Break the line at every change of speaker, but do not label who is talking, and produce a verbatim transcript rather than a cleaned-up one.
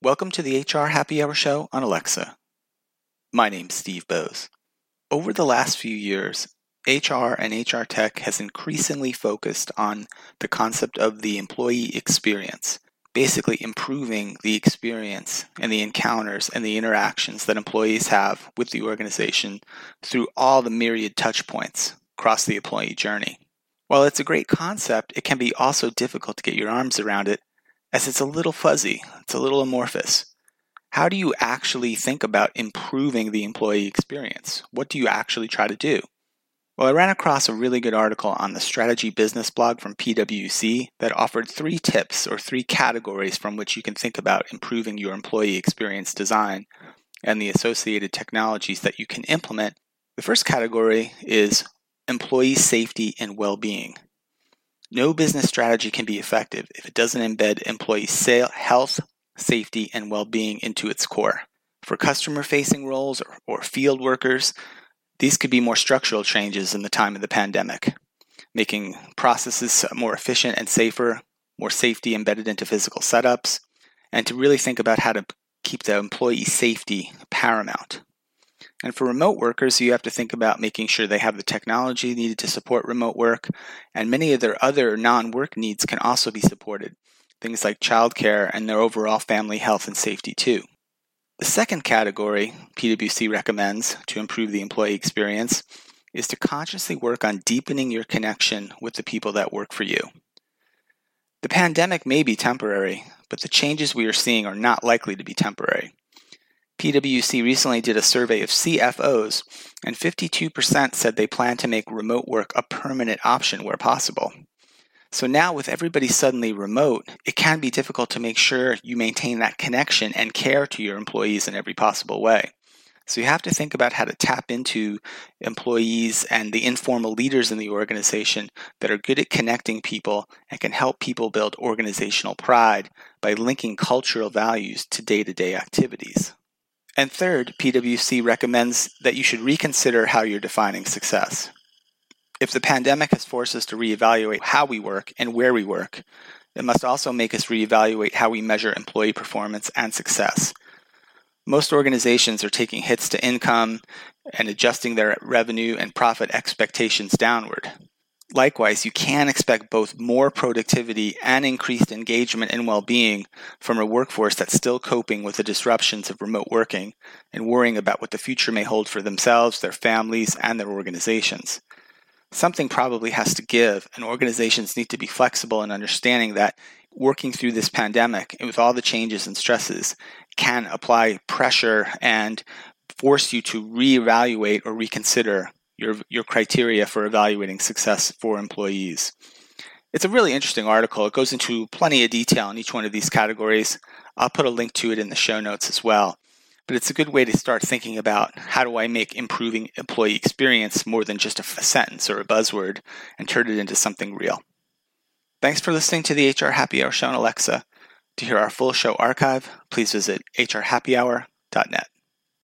Welcome to the H R Happy Hour Show on Alexa. My name's Steve Bose. Over the last few years, H R and H R tech has increasingly focused on the concept of the employee experience, basically improving the experience and the encounters and the interactions that employees have with the organization through all the myriad touch points across the employee journey. While it's a great concept, it can be also difficult to get your arms around it as it's a little fuzzy, it's a little amorphous. How do you actually think about improving the employee experience? What do you actually try to do? Well, I ran across a really good article on the Strategy Business blog from P W C that offered three tips or three categories from which you can think about improving your employee experience design and the associated technologies that you can implement. The first category is employee safety and well-being. No business strategy can be effective if it doesn't embed employee health, safety, and well-being into its core. For customer-facing roles or, or field workers, these could be more structural changes in the time of the pandemic, making processes more efficient and safer, more safety embedded into physical setups, and to really think about how to keep the employee safety paramount. And for remote workers, you have to think about making sure they have the technology needed to support remote work, and many of their other non-work needs can also be supported, things like childcare and their overall family health and safety too. The second category P W C recommends to improve the employee experience is to consciously work on deepening your connection with the people that work for you. The pandemic may be temporary, but the changes we are seeing are not likely to be temporary. P W C recently did a survey of C F Os, and fifty-two percent said they plan to make remote work a permanent option where possible. So now with everybody suddenly remote, it can be difficult to make sure you maintain that connection and care to your employees in every possible way. So you have to think about how to tap into employees and the informal leaders in the organization that are good at connecting people and can help people build organizational pride by linking cultural values to day-to-day activities. And third, P W C recommends that you should reconsider how you're defining success. If the pandemic has forced us to reevaluate how we work and where we work, it must also make us reevaluate how we measure employee performance and success. Most organizations are taking hits to income and adjusting their revenue and profit expectations downward. Likewise, you can expect both more productivity and increased engagement and well-being from a workforce that's still coping with the disruptions of remote working and worrying about what the future may hold for themselves, their families, and their organizations. Something probably has to give, and organizations need to be flexible in understanding that working through this pandemic and with all the changes and stresses can apply pressure and force you to reevaluate or reconsider your your criteria for evaluating success for employees. It's a really interesting article. It goes into plenty of detail in each one of these categories. I'll put a link to it in the show notes as well. But it's a good way to start thinking about how do I make improving employee experience more than just a sentence or a buzzword and turn it into something real. Thanks for listening to the H R Happy Hour Show on Alexa. To hear our full show archive, please visit h r happy hour dot net.